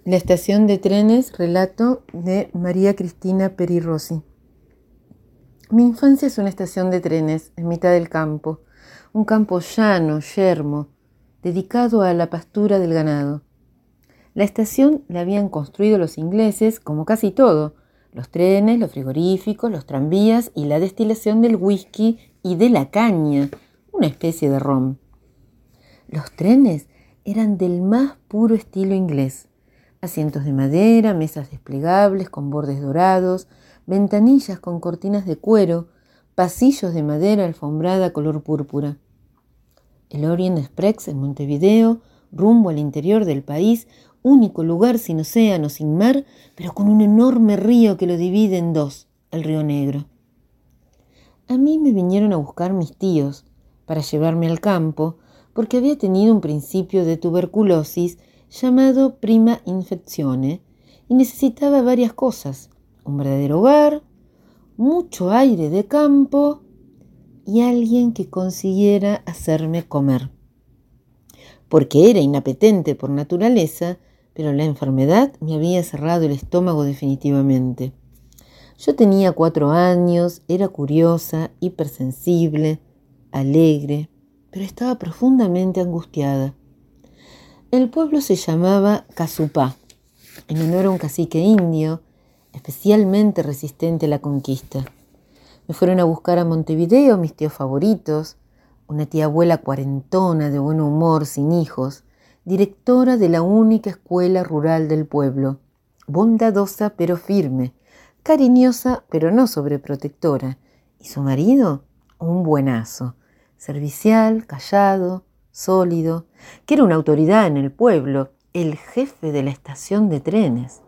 La estación de trenes, relato de María Cristina Peri Rossi. Mi infancia es una estación de trenes en mitad del campo, un campo llano, yermo, dedicado a la pastura del ganado. La estación la habían construido los ingleses como casi todo, los trenes, los frigoríficos, los tranvías y la destilación del whisky y de la caña, una especie de ron. Los trenes eran del más puro estilo inglés. Asientos de madera, mesas desplegables con bordes dorados, ventanillas con cortinas de cuero, pasillos de madera alfombrada color púrpura. El Orient Express en Montevideo, rumbo al interior del país, único lugar sin océano, sin mar, pero con un enorme río que lo divide en dos, el Río Negro. A mí me vinieron a buscar mis tíos para llevarme al campo, porque había tenido un principio de tuberculosis llamado prima infeczione y necesitaba varias cosas: un verdadero hogar, mucho aire de campo y alguien que consiguiera hacerme comer. Porque era inapetente por naturaleza, pero la enfermedad me había cerrado el estómago definitivamente. Yo tenía 4 años, era curiosa, hipersensible, alegre, pero estaba profundamente angustiada. El pueblo se llamaba Casupá, en honor a un cacique indio, especialmente resistente a la conquista. Me fueron a buscar a Montevideo mis tíos favoritos, una tía abuela cuarentona de buen humor, sin hijos, directora de la única escuela rural del pueblo, bondadosa pero firme, cariñosa pero no sobreprotectora, y su marido, un buenazo, servicial, callado, sólido, que era una autoridad en el pueblo, el jefe de la estación de trenes,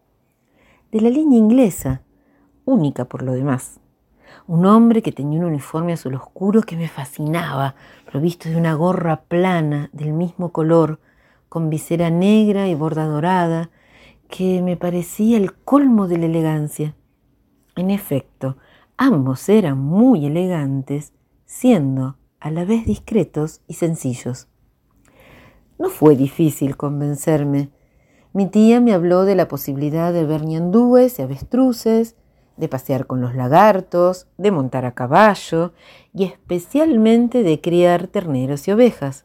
de la línea inglesa, única por lo demás. Un hombre que tenía un uniforme azul oscuro que me fascinaba, provisto de una gorra plana del mismo color, con visera negra y borda dorada, que me parecía el colmo de la elegancia. En efecto, ambos eran muy elegantes, siendo a la vez discretos y sencillos. No fue difícil convencerme. Mi tía me habló de la posibilidad de ver ñandúes y avestruces, de pasear con los lagartos, de montar a caballo y especialmente de criar terneros y ovejas.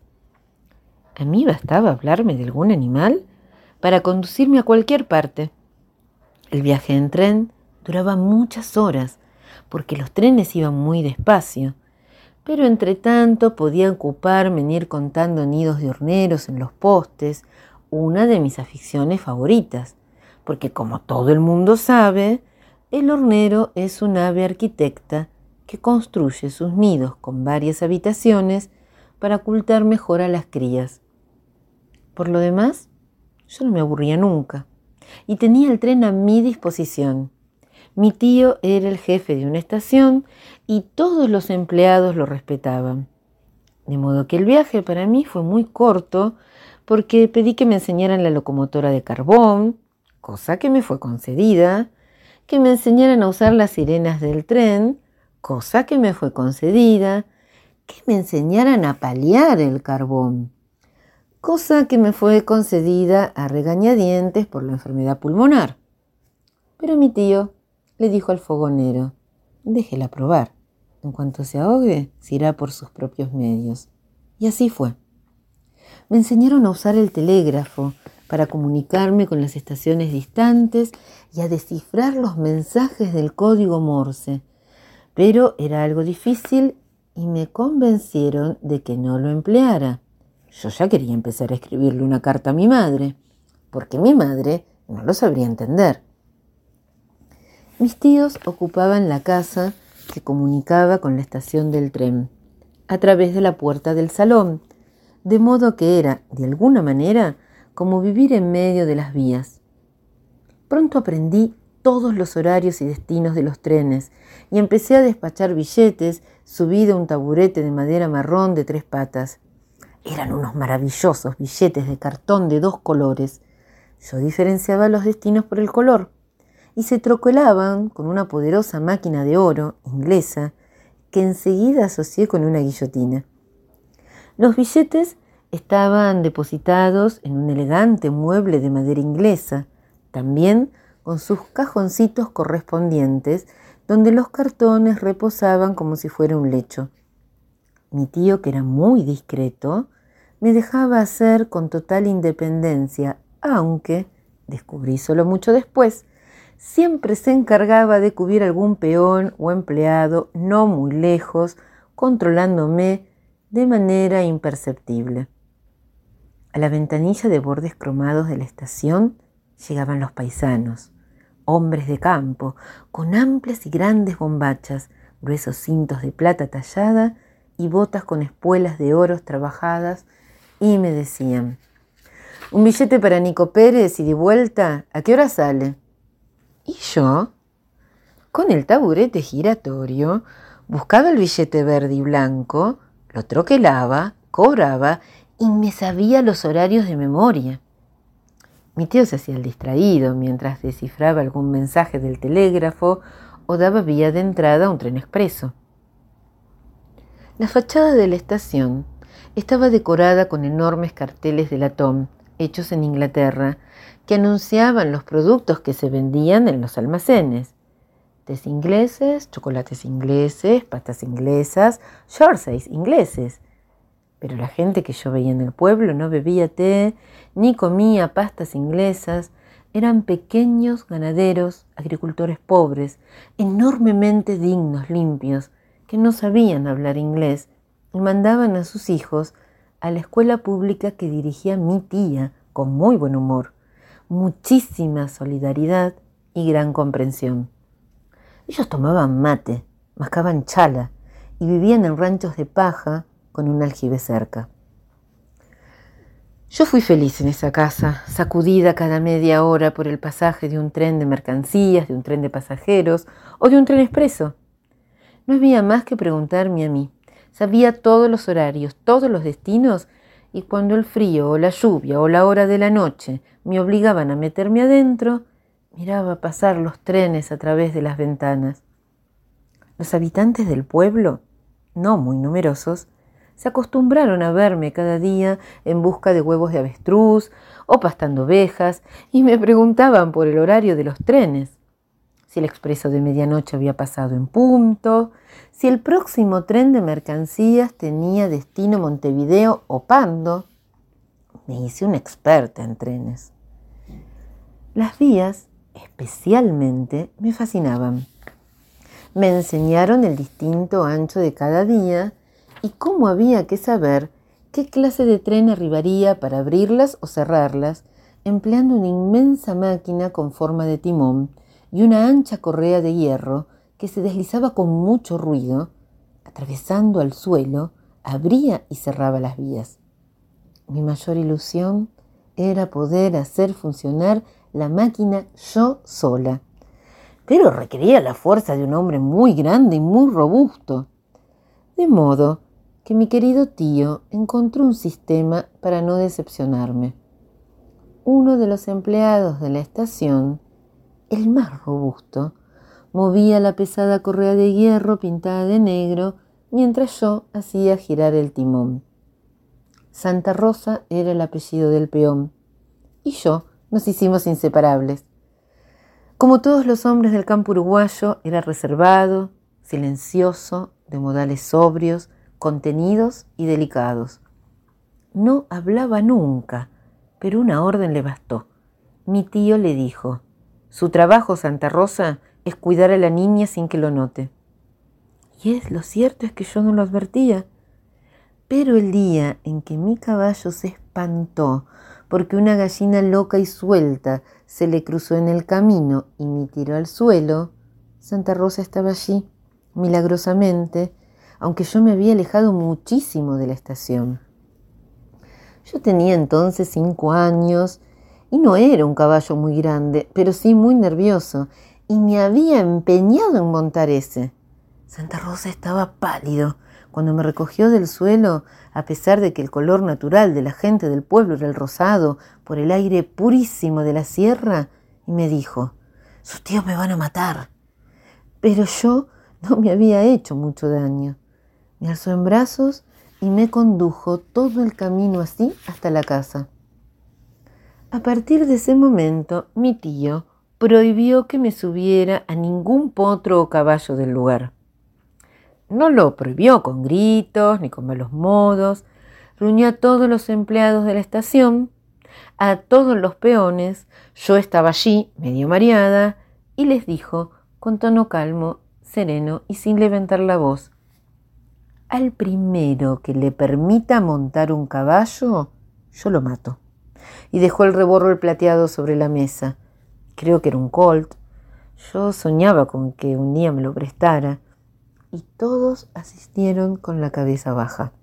A mí bastaba hablarme de algún animal para conducirme a cualquier parte. El viaje en tren duraba muchas horas porque los trenes iban muy despacio, pero entre tanto podía ocuparme en ir contando nidos de horneros en los postes, una de mis aficiones favoritas, porque como todo el mundo sabe, el hornero es un ave arquitecta que construye sus nidos con varias habitaciones para ocultar mejor a las crías. Por lo demás, yo no me aburría nunca y tenía el tren a mi disposición. Mi tío era el jefe de una estación y todos los empleados lo respetaban. De modo que el viaje para mí fue muy corto porque pedí que me enseñaran la locomotora de carbón, cosa que me fue concedida, que me enseñaran a usar las sirenas del tren, cosa que me fue concedida, que me enseñaran a paliar el carbón, cosa que me fue concedida a regañadientes por la enfermedad pulmonar. Pero mi tío le dijo al fogonero: déjela probar. En cuanto se ahogue, se irá por sus propios medios. Y así fue. Me enseñaron a usar el telégrafo para comunicarme con las estaciones distantes y a descifrar los mensajes del código Morse. Pero era algo difícil y me convencieron de que no lo empleara. Yo ya quería empezar a escribirle una carta a mi madre, porque mi madre no lo sabría entender. Mis tíos ocupaban la casa que comunicaba con la estación del tren, a través de la puerta del salón, de modo que era, de alguna manera, como vivir en medio de las vías. Pronto aprendí todos los horarios y destinos de los trenes y empecé a despachar billetes subido a un taburete de madera marrón de 3 patas. Eran unos maravillosos billetes de cartón de 2 colores. Yo diferenciaba los destinos por el color y se trocolaban con una poderosa máquina de oro inglesa que enseguida asocié con una guillotina. Los billetes estaban depositados en un elegante mueble de madera inglesa, también con sus cajoncitos correspondientes, donde los cartones reposaban como si fuera un lecho. Mi tío, que era muy discreto, me dejaba hacer con total independencia, aunque, descubrí solo mucho después, siempre se encargaba de cubrir algún peón o empleado no muy lejos, controlándome de manera imperceptible. A la ventanilla de bordes cromados de la estación llegaban los paisanos, hombres de campo, con amplias y grandes bombachas, gruesos cintos de plata tallada y botas con espuelas de oros trabajadas, y me decían: «Un billete para Nico Pérez y de vuelta, ¿a qué hora sale?». Y yo, con el taburete giratorio, buscaba el billete verde y blanco, lo troquelaba, cobraba y me sabía los horarios de memoria. Mi tío se hacía el distraído mientras descifraba algún mensaje del telégrafo o daba vía de entrada a un tren expreso. La fachada de la estación estaba decorada con enormes carteles de latón, hechos en Inglaterra, que anunciaban los productos que se vendían en los almacenes: tés ingleses, chocolates ingleses, pastas inglesas, jerseys ingleses. Pero la gente que yo veía en el pueblo no bebía té ni comía pastas inglesas. Eran pequeños ganaderos, agricultores pobres, enormemente dignos, limpios, que no sabían hablar inglés y mandaban a sus hijos a la escuela pública que dirigía mi tía con muy buen humor, muchísima solidaridad y gran comprensión. Ellos tomaban mate, mascaban chala y vivían en ranchos de paja con un aljibe cerca. Yo fui feliz en esa casa, sacudida cada media hora por el pasaje de un tren de mercancías, de un tren de pasajeros o de un tren expreso. No había más que preguntarme a mí. Sabía todos los horarios, todos los destinos, y cuando el frío o la lluvia o la hora de la noche me obligaban a meterme adentro, miraba pasar los trenes a través de las ventanas. Los habitantes del pueblo, no muy numerosos, se acostumbraron a verme cada día en busca de huevos de avestruz o pastando ovejas y me preguntaban por el horario de los trenes, si el expreso de medianoche había pasado en punto, si el próximo tren de mercancías tenía destino Montevideo o Pando. Me hice una experta en trenes. Las vías, especialmente, me fascinaban. Me enseñaron el distinto ancho de cada vía y cómo había que saber qué clase de tren arribaría para abrirlas o cerrarlas, empleando una inmensa máquina con forma de timón y una ancha correa de hierro que se deslizaba con mucho ruido, atravesando al suelo, abría y cerraba las vías. Mi mayor ilusión era poder hacer funcionar la máquina yo sola, pero requería la fuerza de un hombre muy grande y muy robusto. De modo que mi querido tío encontró un sistema para no decepcionarme. Uno de los empleados de la estación, el más robusto, movía la pesada correa de hierro pintada de negro mientras yo hacía girar el timón. Santa Rosa era el apellido del peón y yo nos hicimos inseparables. Como todos los hombres del campo uruguayo, era reservado, silencioso, de modales sobrios, contenidos y delicados. No hablaba nunca, pero una orden le bastó. Mi tío le dijo: «Su trabajo, Santa Rosa, es cuidar a la niña sin que lo note». Y lo cierto es que yo no lo advertía. Pero el día en que mi caballo se espantó porque una gallina loca y suelta se le cruzó en el camino y me tiró al suelo, Santa Rosa estaba allí, milagrosamente, aunque yo me había alejado muchísimo de la estación. Yo tenía entonces 5 años y no era un caballo muy grande, pero sí muy nervioso, y me había empeñado en montar ese. Santa Rosa estaba pálido cuando me recogió del suelo, a pesar de que el color natural de la gente del pueblo era el rosado por el aire purísimo de la sierra, y me dijo: «Sus tíos me van a matar». Pero yo no me había hecho mucho daño. Me alzó en brazos y me condujo todo el camino así hasta la casa. A partir de ese momento, mi tío prohibió que me subiera a ningún potro o caballo del lugar. No lo prohibió con gritos ni con malos modos. Reunió a todos los empleados de la estación, a todos los peones. Yo estaba allí, medio mareada, y les dijo, con tono calmo, sereno y sin levantar la voz: al primero que le permita montar un caballo, yo lo mato. Y dejó el revólver plateado sobre la mesa. Creo que era un Colt. Yo soñaba con que un día me lo prestara. Y todos asistieron con la cabeza baja.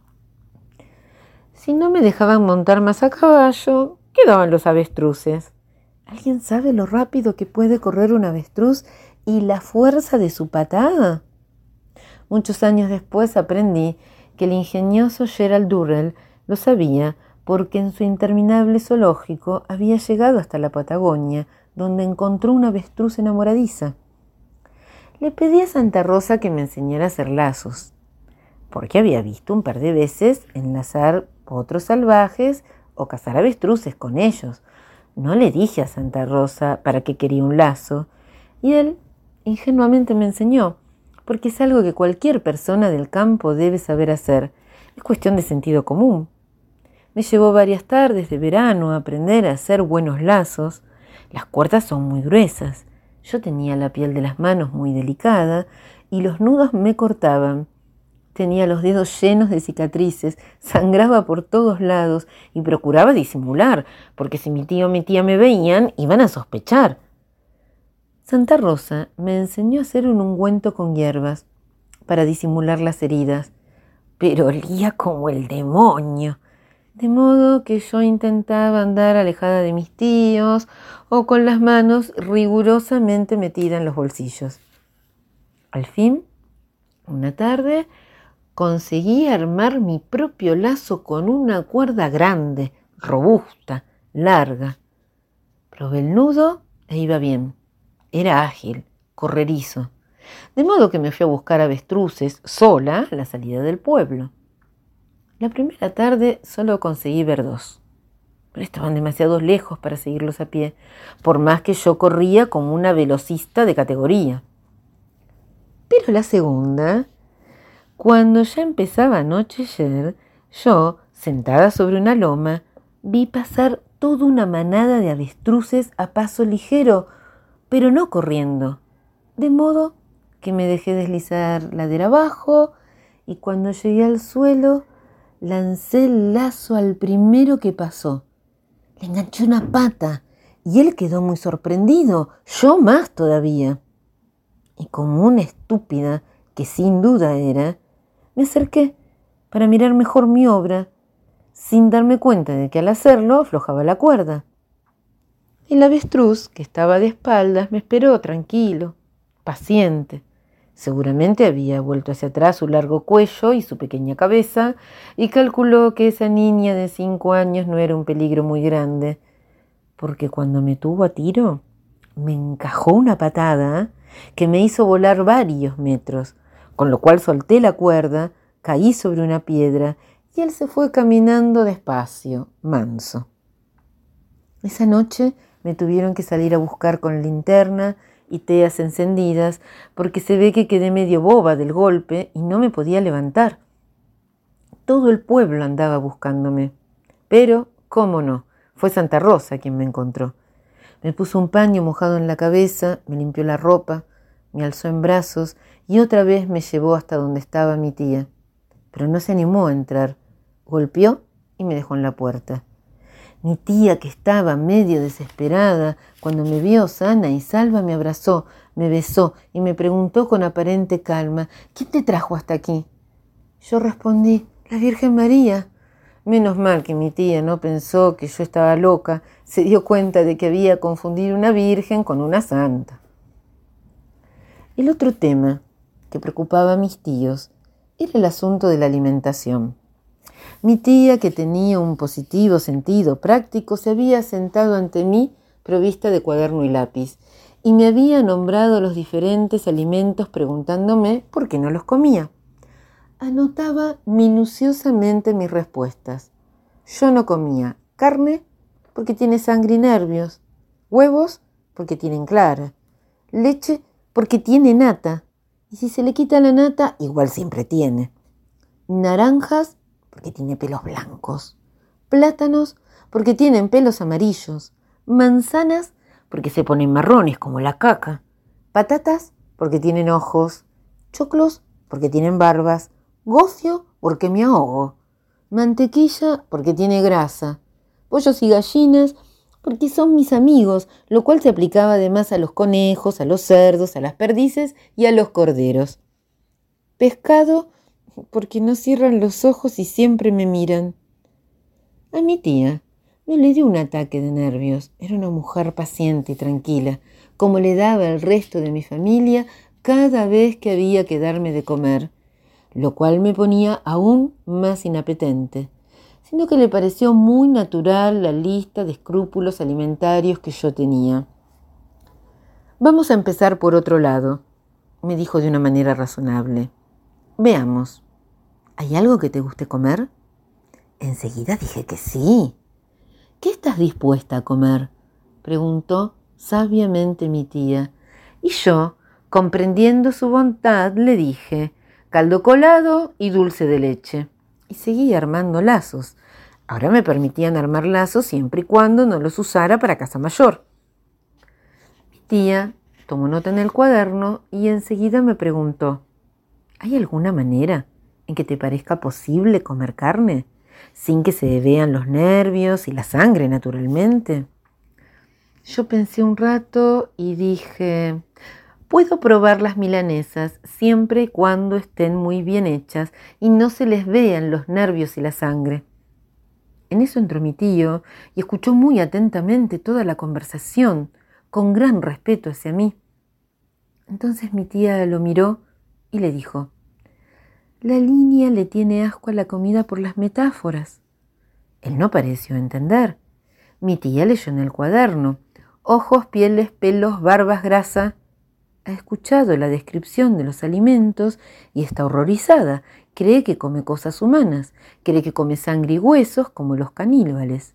Si no me dejaban montar más a caballo, quedaban los avestruces. ¿Alguien sabe lo rápido que puede correr un avestruz y la fuerza de su patada? Muchos años después aprendí que el ingenioso Gerald Durrell lo sabía porque en su interminable zoológico había llegado hasta la Patagonia, donde encontró una avestruz enamoradiza. Le pedí a Santa Rosa que me enseñara a hacer lazos, porque había visto un par de veces enlazar potros salvajes o cazar avestruces con ellos. No le dije a Santa Rosa para qué quería un lazo, y él ingenuamente me enseñó, porque es algo que cualquier persona del campo debe saber hacer. Es cuestión de sentido común. Me llevó varias tardes de verano a aprender a hacer buenos lazos. Las cuerdas son muy gruesas. Yo tenía la piel de las manos muy delicada y los nudos me cortaban. Tenía los dedos llenos de cicatrices, sangraba por todos lados y procuraba disimular, porque si mi tío o mi tía me veían, iban a sospechar. Santa Rosa me enseñó a hacer un ungüento con hierbas para disimular las heridas, pero olía como el demonio. De modo que yo intentaba andar alejada de mis tíos o con las manos rigurosamente metidas en los bolsillos. Al fin, una tarde, conseguí armar mi propio lazo con una cuerda grande, robusta, larga. Probé el nudo e iba bien. Era ágil, correrizo. De modo que me fui a buscar avestruces sola a la salida del pueblo. La primera tarde solo conseguí ver 2, pero estaban demasiado lejos para seguirlos a pie, por más que yo corría como una velocista de categoría. Pero la segunda, cuando ya empezaba a anochecer, yo, sentada sobre una loma, vi pasar toda una manada de avestruces a paso ligero, pero no corriendo, de modo que me dejé deslizar ladera abajo y cuando llegué al suelo, lancé el lazo al primero que pasó. Le enganché una pata y él quedó muy sorprendido, yo más todavía. Y como una estúpida, que sin duda era, me acerqué para mirar mejor mi obra, sin darme cuenta de que al hacerlo aflojaba la cuerda. El avestruz, que estaba de espaldas, me esperó tranquilo, paciente. Seguramente había vuelto hacia atrás su largo cuello y su pequeña cabeza y calculó que esa niña de 5 años no era un peligro muy grande, porque cuando me tuvo a tiro me encajó una patada que me hizo volar varios metros, con lo cual solté la cuerda, caí sobre una piedra y él se fue caminando despacio, manso. Esa noche me tuvieron que salir a buscar con linterna y teas encendidas, porque se ve que quedé medio boba del golpe y no me podía levantar. Todo el pueblo andaba buscándome, pero, cómo no, fue Santa Rosa quien me encontró. Me puso un paño mojado en la cabeza, me limpió la ropa, me alzó en brazos y otra vez me llevó hasta donde estaba mi tía. Pero no se animó a entrar, golpeó y me dejó en la puerta. Mi tía, que estaba medio desesperada, cuando me vio sana y salva, me abrazó, me besó y me preguntó con aparente calma: ¿quién te trajo hasta aquí? Yo respondí: la Virgen María. Menos mal que mi tía no pensó que yo estaba loca, se dio cuenta de que había confundido una virgen con una santa. El otro tema que preocupaba a mis tíos era el asunto de la alimentación. Mi tía, que tenía un positivo sentido práctico, se había sentado ante mí provista de cuaderno y lápiz y me había nombrado los diferentes alimentos preguntándome por qué no los comía. Anotaba minuciosamente mis respuestas. Yo no comía carne porque tiene sangre y nervios, huevos porque tienen clara, leche porque tiene nata, y si se le quita la nata, igual siempre tiene. Naranjas porque tiene pelos blancos, plátanos porque tienen pelos amarillos, manzanas porque se ponen marrones como la caca, patatas porque tienen ojos, choclos porque tienen barbas, gofio porque me ahogo, mantequilla porque tiene grasa, pollos y gallinas porque son mis amigos, lo cual se aplicaba además a los conejos, a los cerdos, a las perdices y a los corderos. Pescado porque no cierran los ojos y siempre me miran. A mi tía no le dio un ataque de nervios, era una mujer paciente y tranquila, como le daba al resto de mi familia cada vez que había que darme de comer, lo cual me ponía aún más inapetente, sino que le pareció muy natural la lista de escrúpulos alimentarios que yo tenía. Vamos a empezar por otro lado, me dijo de una manera razonable. Veamos, ¿hay algo que te guste comer? Enseguida dije que sí. ¿Qué estás dispuesta a comer?, preguntó sabiamente mi tía. Y yo, comprendiendo su bondad, le dije: caldo colado y dulce de leche. Y seguí armando lazos. Ahora me permitían armar lazos siempre y cuando no los usara para casa mayor. Mi tía tomó nota en el cuaderno y enseguida me preguntó: ¿hay alguna manera en que te parezca posible comer carne sin que se vean los nervios y la sangre, naturalmente? Yo pensé un rato y dije: puedo probar las milanesas siempre y cuando estén muy bien hechas y no se les vean los nervios y la sangre. En eso entró mi tío y escuchó muy atentamente toda la conversación, con gran respeto hacia mí. Entonces mi tía lo miró y le dijo: la línea le tiene asco a la comida por las metáforas. Él no pareció entender. Mi tía leyó en el cuaderno: ojos, pieles, pelos, barbas, grasa. Ha escuchado la descripción de los alimentos y está horrorizada. Cree que come cosas humanas. Cree que come sangre y huesos como los caníbales.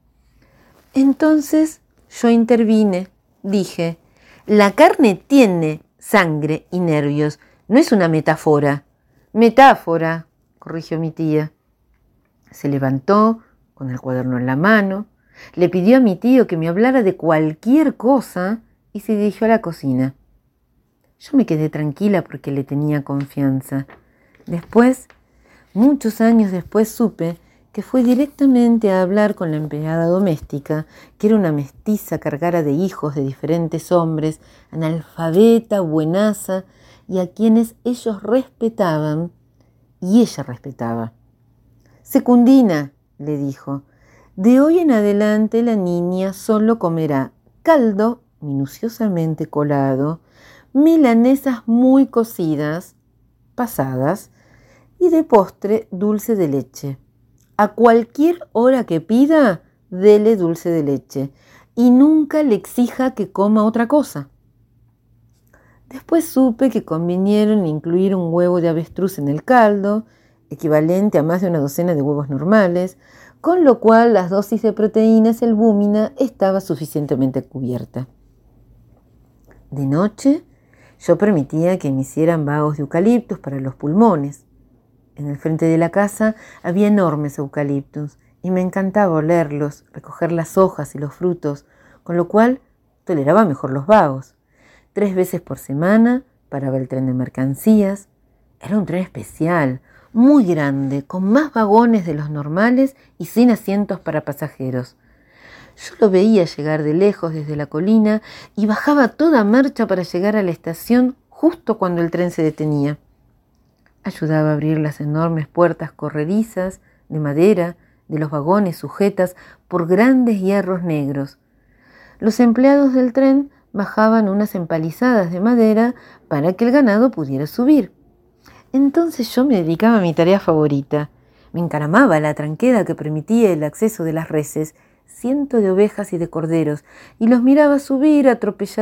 Entonces yo intervine. Dije: la carne tiene sangre y nervios. No es una metáfora. Metáfora, corrigió mi tía. Se levantó con el cuaderno en la mano, le pidió a mi tío que me hablara de cualquier cosa y se dirigió a la cocina. Yo me quedé tranquila porque le tenía confianza. Después, muchos años después, supe que fue directamente a hablar con la empleada doméstica, que era una mestiza cargada de hijos de diferentes hombres, analfabeta, buenaza, y a quienes ellos respetaban y ella respetaba. Secundina, le dijo, de hoy en adelante la niña solo comerá caldo minuciosamente colado, milanesas muy cocidas, pasadas, y de postre dulce de leche. A cualquier hora que pida, dele dulce de leche y nunca le exija que coma otra cosa. Después supe que convinieron incluir un huevo de avestruz en el caldo, equivalente a más de una docena de huevos normales, con lo cual las dosis de proteínas y albúmina estaba suficientemente cubierta. De noche, yo permitía que me hicieran vagos de eucaliptus para los pulmones. En el frente de la casa había enormes eucaliptus y me encantaba olerlos, recoger las hojas y los frutos, con lo cual toleraba mejor los vagos. 3 veces por semana paraba el tren de mercancías. Era un tren especial, muy grande, con más vagones de los normales y sin asientos para pasajeros. Yo lo veía llegar de lejos desde la colina y bajaba a toda marcha para llegar a la estación justo cuando el tren se detenía. Ayudaba a abrir las enormes puertas corredizas de madera de los vagones sujetas por grandes hierros negros. Los empleados del tren bajaban unas empalizadas de madera para que el ganado pudiera subir. Entonces yo me dedicaba a mi tarea favorita. Me encaramaba la tranquera que permitía el acceso de las reses, cientos de ovejas y de corderos, y los miraba subir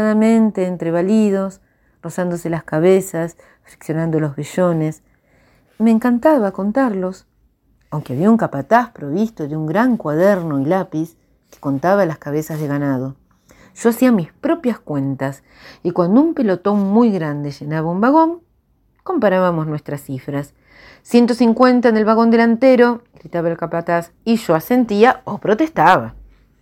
atropelladamente entre balidos, rozándose las cabezas, friccionando los vellones. me encantaba contarlos, aunque había un capataz provisto de un gran cuaderno y lápiz que contaba las cabezas de ganado. Yo hacía mis propias cuentas y cuando un pelotón muy grande llenaba un vagón, comparábamos nuestras cifras. 150 en el vagón delantero, gritaba el capataz, y yo asentía o protestaba.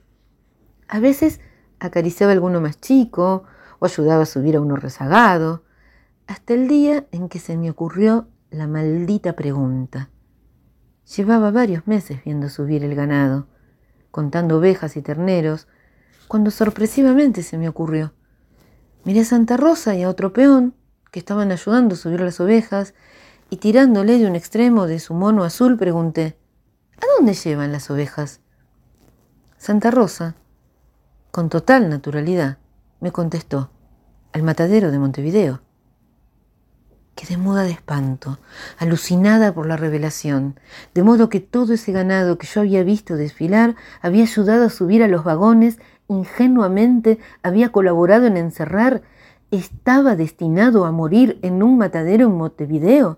A veces acariciaba a alguno más chico o ayudaba a subir a uno rezagado, hasta el día en que se me ocurrió la maldita pregunta. Llevaba varios meses viendo subir el ganado, contando ovejas y terneros, cuando sorpresivamente se me ocurrió. Miré a Santa Rosa y a otro peón que estaban ayudando a subir las ovejas y tirándole de un extremo de su mono azul pregunté, ¿a dónde llevan las ovejas? Santa Rosa, con total naturalidad, me contestó, al matadero de Montevideo. Quedé muda de espanto, alucinada por la revelación, de modo que todo ese ganado que yo había visto desfilar había ayudado a subir a los vagones, ingenuamente había colaborado en encerrar, estaba destinado a morir en un matadero en Montevideo.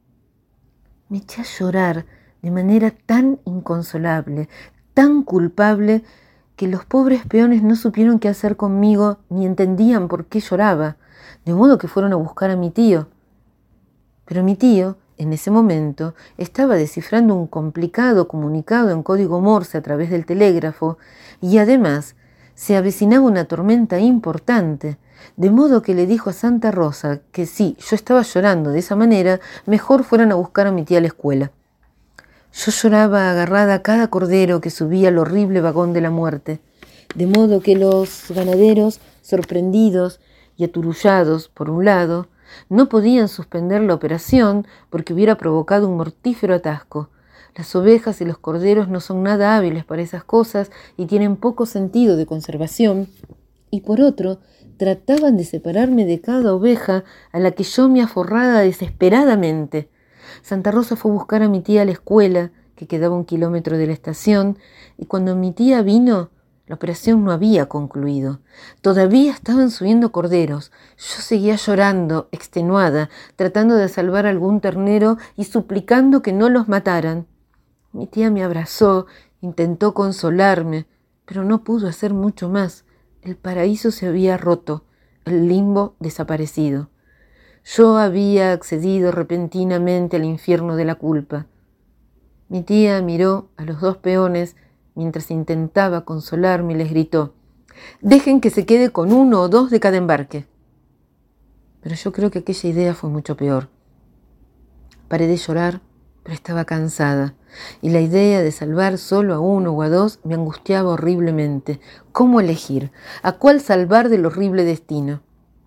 Me eché a llorar de manera tan inconsolable, tan culpable, que los pobres peones no supieron qué hacer conmigo ni entendían por qué lloraba, de modo que fueron a buscar a mi tío. Pero mi tío, en ese momento, estaba descifrando un complicado comunicado en código Morse a través del telégrafo y además se avecinaba una tormenta importante, de modo que le dijo a Santa Rosa que si yo estaba llorando de esa manera, mejor fueran a buscar a mi tía a la escuela. Yo lloraba agarrada a cada cordero que subía al horrible vagón de la muerte, de modo que los ganaderos, sorprendidos y aturullados por un lado, no podían suspender la operación porque hubiera provocado un mortífero atasco. Las ovejas y los corderos no son nada hábiles para esas cosas y tienen poco sentido de conservación. Y por otro, trataban de separarme de cada oveja a la que yo me aforraba desesperadamente. Santa Rosa fue a buscar a mi tía a la escuela, que quedaba 1 kilómetro de la estación, y cuando mi tía vino, la operación no había concluido. Todavía estaban subiendo corderos. Yo seguía llorando, extenuada, tratando de salvar algún ternero y suplicando que no los mataran. Mi tía me abrazó, intentó consolarme, pero no pudo hacer mucho más. El paraíso se había roto, el limbo desaparecido. Yo había accedido repentinamente al infierno de la culpa. Mi tía miró a los 2 peones mientras intentaba consolarme y les gritó, «Dejen que se quede con 1 o 2 de cada embarque». Pero yo creo que aquella idea fue mucho peor. Paré de llorar, pero estaba cansada, y la idea de salvar solo a 1 o a 2 me angustiaba horriblemente. ¿Cómo elegir? ¿A cuál salvar del horrible destino?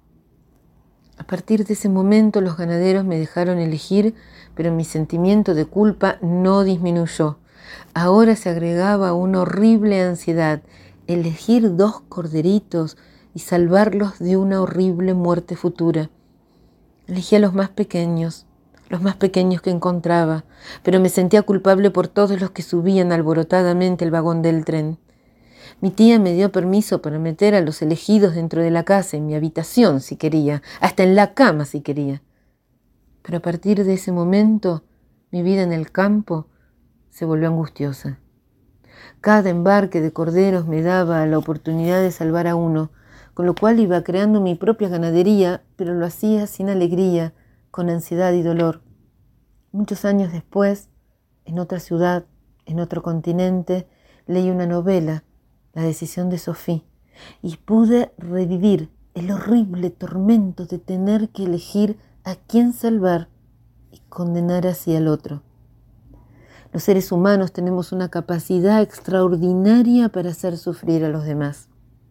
A partir de ese momento los ganaderos me dejaron elegir, pero mi sentimiento de culpa no disminuyó. Ahora se agregaba una horrible ansiedad, elegir 2 corderitos y salvarlos de una horrible muerte futura. Elegí a los más pequeños que encontraba, pero me sentía culpable por todos los que subían alborotadamente el vagón del tren. Mi tía me dio permiso para meter a los elegidos dentro de la casa, en mi habitación si quería, hasta en la cama si quería. Pero a partir de ese momento, mi vida en el campo se volvió angustiosa. Cada embarque de corderos me daba la oportunidad de salvar a 1, con lo cual iba creando mi propia ganadería, pero lo hacía sin alegría, con ansiedad y dolor. Muchos años después, en otra ciudad, en otro continente, leí una novela, La decisión de Sophie, y pude revivir el horrible tormento de tener que elegir a quién salvar y condenar así al otro. Los seres humanos tenemos una capacidad extraordinaria para hacer sufrir a los demás.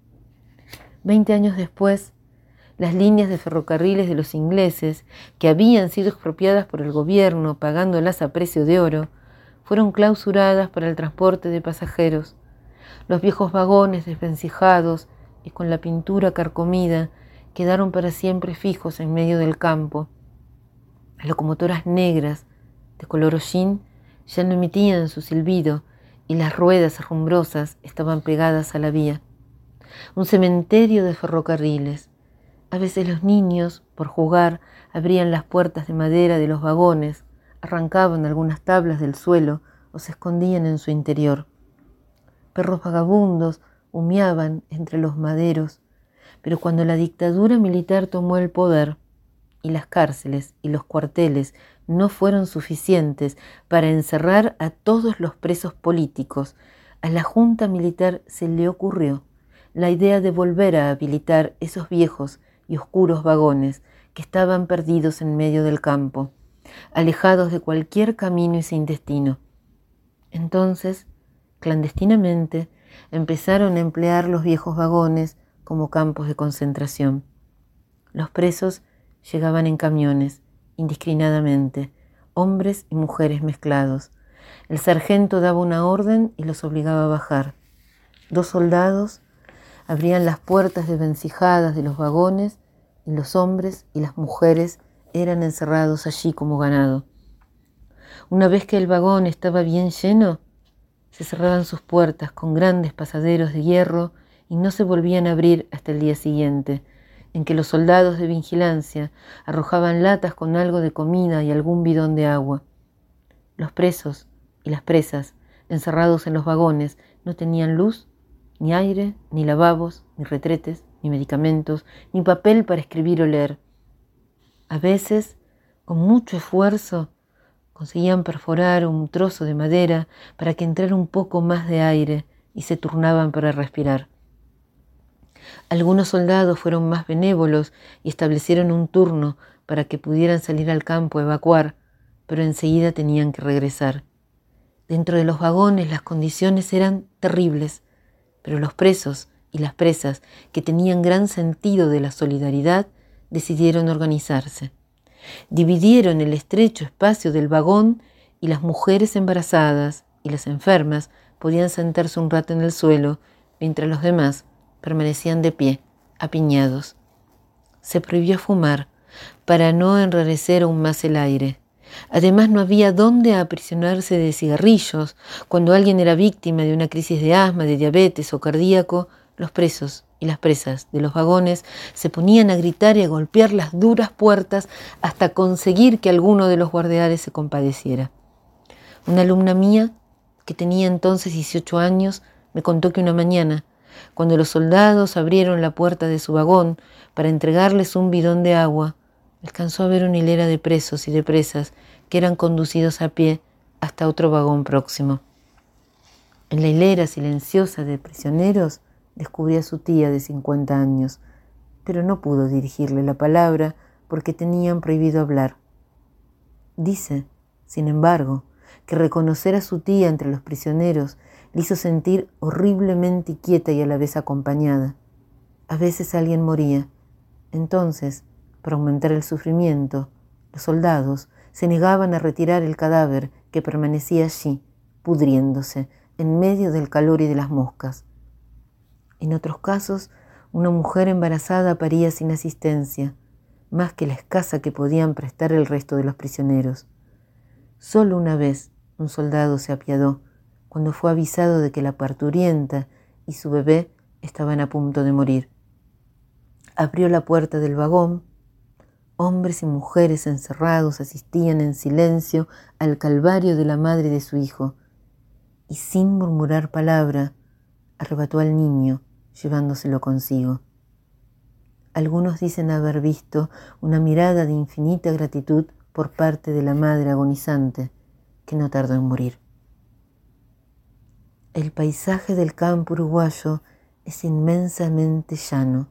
20 años después, las líneas de ferrocarriles de los ingleses, que habían sido expropiadas por el gobierno pagándolas a precio de oro, fueron clausuradas para el transporte de pasajeros. Los viejos vagones desvencijados y con la pintura carcomida quedaron para siempre fijos en medio del campo. Las locomotoras negras de color hollín ya no emitían su silbido y las ruedas herrumbrosas estaban pegadas a la vía. Un cementerio de ferrocarriles. A veces los niños, por jugar, abrían las puertas de madera de los vagones, arrancaban algunas tablas del suelo o se escondían en su interior. Perros vagabundos humeaban entre los maderos, pero cuando la dictadura militar tomó el poder y las cárceles y los cuarteles no fueron suficientes para encerrar a todos los presos políticos, a la Junta Militar se le ocurrió la idea de volver a habilitar esos viejos y oscuros vagones que estaban perdidos en medio del campo, alejados de cualquier camino y sin destino. Entonces, clandestinamente, empezaron a emplear los viejos vagones como campos de concentración. Los presos llegaban en camiones, indiscriminadamente, hombres y mujeres mezclados. El sargento daba una orden y los obligaba a bajar. 2 soldados abrían las puertas desvencijadas de los vagones y los hombres y las mujeres eran encerrados allí como ganado. Una vez que el vagón estaba bien lleno, se cerraban sus puertas con grandes pasaderos de hierro y no se volvían a abrir hasta el día siguiente, en que los soldados de vigilancia arrojaban latas con algo de comida y algún bidón de agua. Los presos y las presas, encerrados en los vagones, no tenían luz, ni aire, ni lavabos, ni retretes, ni medicamentos, ni papel para escribir o leer. A veces, con mucho esfuerzo, conseguían perforar un trozo de madera para que entrara un poco más de aire y se turnaban para respirar. Algunos soldados fueron más benévolos y establecieron un turno para que pudieran salir al campo a evacuar, pero enseguida tenían que regresar. Dentro de los vagones las condiciones eran terribles, pero los presos y las presas, que tenían gran sentido de la solidaridad, decidieron organizarse. Dividieron el estrecho espacio del vagón y las mujeres embarazadas y las enfermas podían sentarse un rato en el suelo, mientras los demás permanecían de pie, apiñados. Se prohibió fumar para no enrarecer aún más el aire. Además, no había dónde aprisionarse de cigarrillos. Cuando alguien era víctima de una crisis de asma, de diabetes o cardíaco, los presos y las presas de los vagones se ponían a gritar y a golpear las duras puertas hasta conseguir que alguno de los guardianes se compadeciera. Una alumna mía, que tenía entonces 18 años, me contó que una mañana, cuando los soldados abrieron la puerta de su vagón para entregarles un bidón de agua, alcanzó a ver una hilera de presos y de presas que eran conducidos a pie hasta otro vagón próximo. En la hilera silenciosa de prisioneros descubrió a su tía de 50 años, pero no pudo dirigirle la palabra porque tenían prohibido hablar. Dice, sin embargo, que reconocer a su tía entre los prisioneros le hizo sentir horriblemente inquieta y a la vez acompañada. A veces alguien moría. Entonces, para aumentar el sufrimiento, los soldados se negaban a retirar el cadáver que permanecía allí, pudriéndose, en medio del calor y de las moscas. En otros casos, una mujer embarazada paría sin asistencia, más que la escasa que podían prestar el resto de los prisioneros. Solo una vez un soldado se apiadó, cuando fue avisado de que la parturienta y su bebé estaban a punto de morir. Abrió la puerta del vagón. Hombres y mujeres encerrados asistían en silencio al calvario de la madre de su hijo, y sin murmurar palabra, arrebató al niño, llevándoselo consigo. Algunos dicen haber visto una mirada de infinita gratitud por parte de la madre agonizante, que no tardó en morir. El paisaje del campo uruguayo es inmensamente llano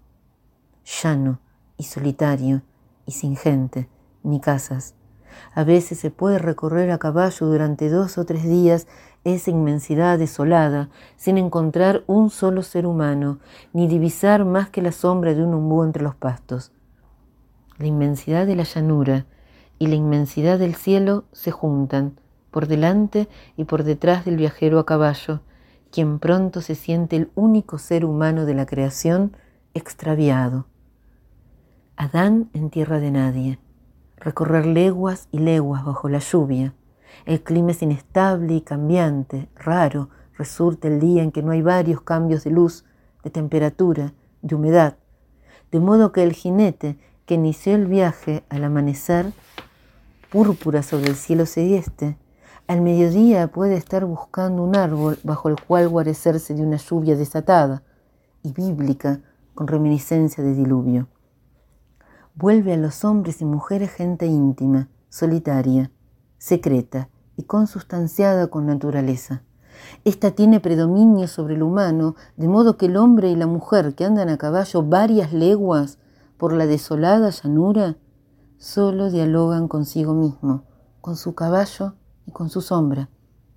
y solitario, y sin gente, ni casas. A veces se puede recorrer a caballo durante 2 o 3 días esa inmensidad desolada, sin encontrar un solo ser humano, ni divisar más que la sombra de un umbú entre los pastos. La inmensidad de la llanura y la inmensidad del cielo se juntan, por delante y por detrás del viajero a caballo, quien pronto se siente el único ser humano de la creación extraviado. Adán en tierra de nadie, recorrer leguas y leguas bajo la lluvia. El clima es inestable y cambiante, raro, resulta el día en que no hay varios cambios de luz, de temperatura, de humedad, de modo que el jinete que inició el viaje al amanecer púrpura sobre el cielo celeste, al mediodía puede estar buscando un árbol bajo el cual guarecerse de una lluvia desatada y bíblica con reminiscencia de diluvio. Vuelve a los hombres y mujeres gente íntima, solitaria, secreta y consustanciada con naturaleza. Esta tiene predominio sobre el humano, de modo que el hombre y la mujer que andan a caballo varias leguas por la desolada llanura, solo dialogan consigo mismo, con su caballo y con su sombra.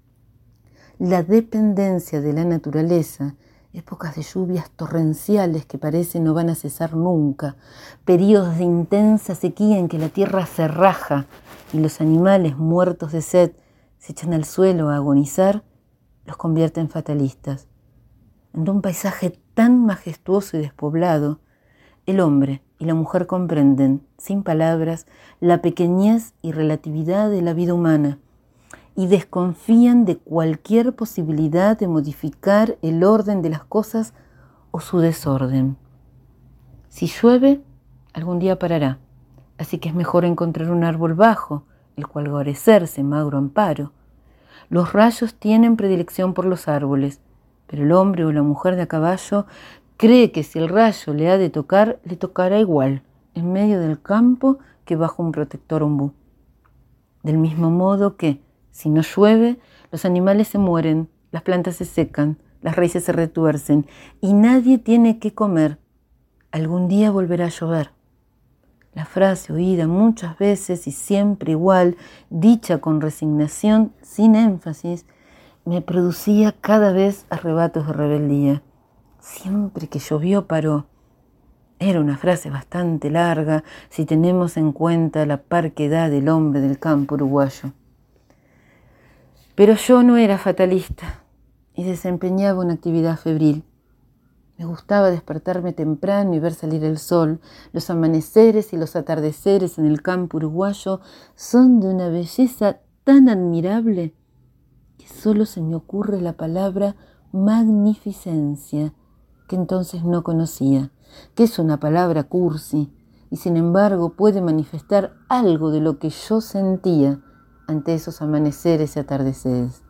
La dependencia de la naturaleza, épocas de lluvias torrenciales que parece no van a cesar nunca, periodos de intensa sequía en que la tierra se raja y los animales muertos de sed se echan al suelo a agonizar, los convierte en fatalistas. En un paisaje tan majestuoso y despoblado, el hombre y la mujer comprenden, sin palabras, la pequeñez y relatividad de la vida humana y desconfían de cualquier posibilidad de modificar el orden de las cosas o su desorden. Si llueve, algún día parará, así que es mejor encontrar un árbol bajo, el cual guarecerse, magro amparo. Los rayos tienen predilección por los árboles, pero el hombre o la mujer de a caballo cree que si el rayo le ha de tocar, le tocará igual, en medio del campo que bajo un protector ombú. Del mismo modo que, si no llueve, los animales se mueren, las plantas se secan, las raíces se retuercen y nadie tiene qué comer. Algún día volverá a llover. La frase oída muchas veces y siempre igual, dicha con resignación, sin énfasis, me producía cada vez arrebatos de rebeldía. Siempre que llovió paró. Era una frase bastante larga si tenemos en cuenta la parquedad del hombre del campo uruguayo. Pero yo no era fatalista y desempeñaba una actividad febril. Me gustaba despertarme temprano y ver salir el sol. Los amaneceres y los atardeceres en el campo uruguayo son de una belleza tan admirable que solo se me ocurre la palabra magnificencia, que entonces no conocía, que es una palabra cursi y sin embargo puede manifestar algo de lo que yo sentía ante esos amaneceres y atardeceres.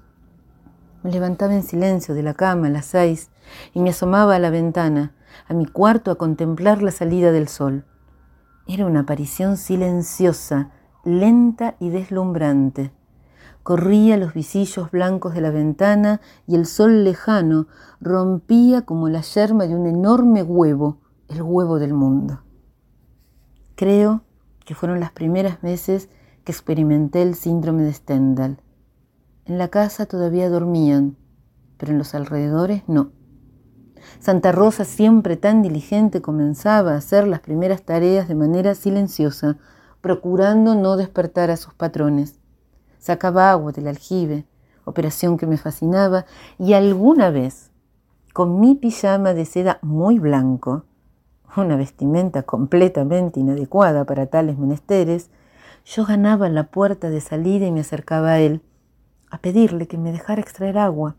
Me levantaba en silencio de la cama a las 6 y me asomaba a la ventana, a mi cuarto, a contemplar la salida del sol. Era una aparición silenciosa, lenta y deslumbrante. Corría los visillos blancos de la ventana y el sol lejano rompía como la yerma de un enorme huevo, el huevo del mundo. Creo que fueron las primeras veces que experimenté el síndrome de Stendhal. En la casa todavía dormían, pero en los alrededores no. Santa Rosa, siempre tan diligente, comenzaba a hacer las primeras tareas de manera silenciosa, procurando no despertar a sus patrones. Sacaba agua del aljibe, operación que me fascinaba, y alguna vez, con mi pijama de seda muy blanco, una vestimenta completamente inadecuada para tales menesteres, yo ganaba la puerta de salida y me acercaba a él, a pedirle que me dejara extraer agua.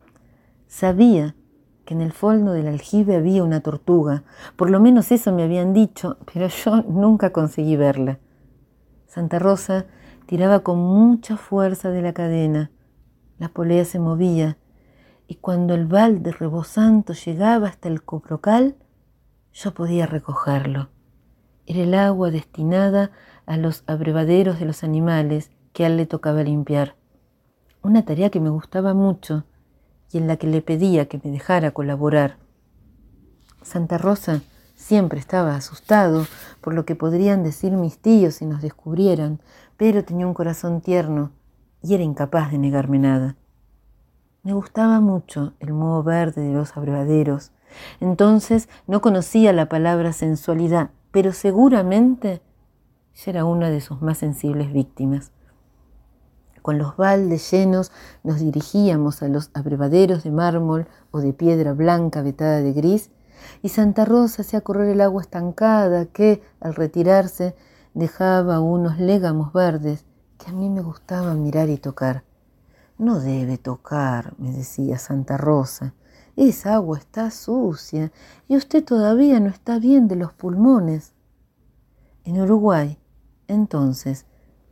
Sabía que en el fondo del aljibe había una tortuga, por lo menos eso me habían dicho, pero yo nunca conseguí verla. Santa Rosa tiraba con mucha fuerza de la cadena, la polea se movía, y cuando el balde rebosando llegaba hasta el cobrocal, yo podía recogerlo. Era el agua destinada a los abrevaderos de los animales que a él le tocaba limpiar. Una tarea que me gustaba mucho y en la que le pedía que me dejara colaborar. Santa Rosa siempre estaba asustado por lo que podrían decir mis tíos si nos descubrieran, pero tenía un corazón tierno y era incapaz de negarme nada. Me gustaba mucho el moho verde de los abrevaderos. Entonces no conocía la palabra sensualidad, pero seguramente yo era una de sus más sensibles víctimas. Con los baldes llenos nos dirigíamos a los abrevaderos de mármol o de piedra blanca vetada de gris, y Santa Rosa hacía correr el agua estancada que, al retirarse, dejaba unos légamos verdes que a mí me gustaba mirar y tocar. «No debe tocar», me decía Santa Rosa, «esa agua está sucia y usted todavía no está bien de los pulmones». En Uruguay, entonces,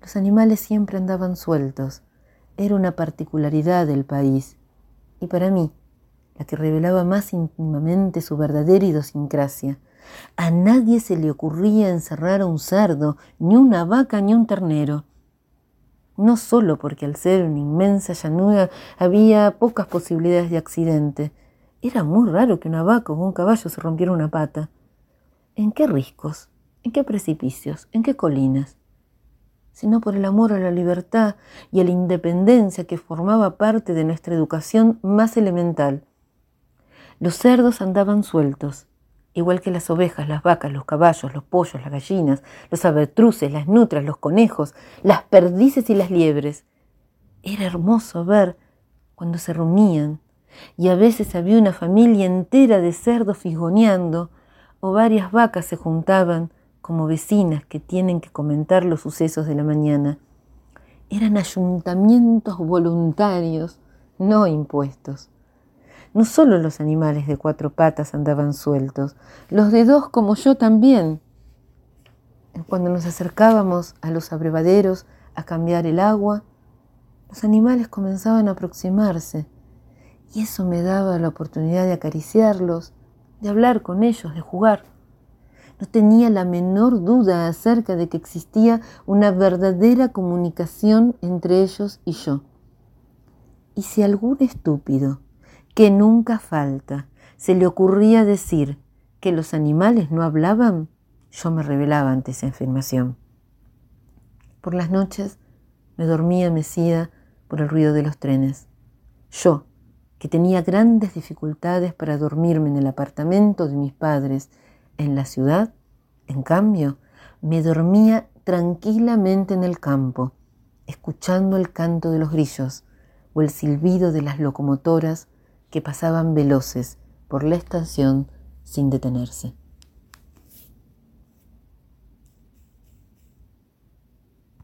Los animales siempre andaban sueltos. Era una particularidad del país. Y para mí, la que revelaba más íntimamente su verdadera idiosincrasia. A nadie se le ocurría encerrar a un cerdo, ni una vaca, ni un ternero. No solo porque al ser una inmensa llanura había pocas posibilidades de accidente. Era muy raro que una vaca o un caballo se rompiera una pata. ¿En qué riscos? ¿En qué precipicios? ¿En qué colinas? Sino por el amor a la libertad y a la independencia que formaba parte de nuestra educación más elemental. Los cerdos andaban sueltos, igual que las ovejas, las vacas, los caballos, los pollos, las gallinas, los avestruces, las nutras, los conejos, las perdices y las liebres. Era hermoso ver cuando se reunían, y a veces había una familia entera de cerdos fisgoneando, o varias vacas se juntaban como vecinas que tienen que comentar los sucesos de la mañana. Eran ayuntamientos voluntarios, no impuestos. No solo los animales de 4 patas andaban sueltos, los de 2 como yo también. Cuando nos acercábamos a los abrevaderos a cambiar el agua, los animales comenzaban a aproximarse y eso me daba la oportunidad de acariciarlos, de hablar con ellos, de jugar. No tenía la menor duda acerca de que existía una verdadera comunicación entre ellos y yo. Y si algún estúpido, que nunca falta, se le ocurría decir que los animales no hablaban, yo me rebelaba ante esa afirmación. Por las noches me dormía mecida por el ruido de los trenes. Yo, que tenía grandes dificultades para dormirme en el apartamento de mis padres en la ciudad, en cambio, me dormía tranquilamente en el campo, escuchando el canto de los grillos o el silbido de las locomotoras que pasaban veloces por la estación sin detenerse.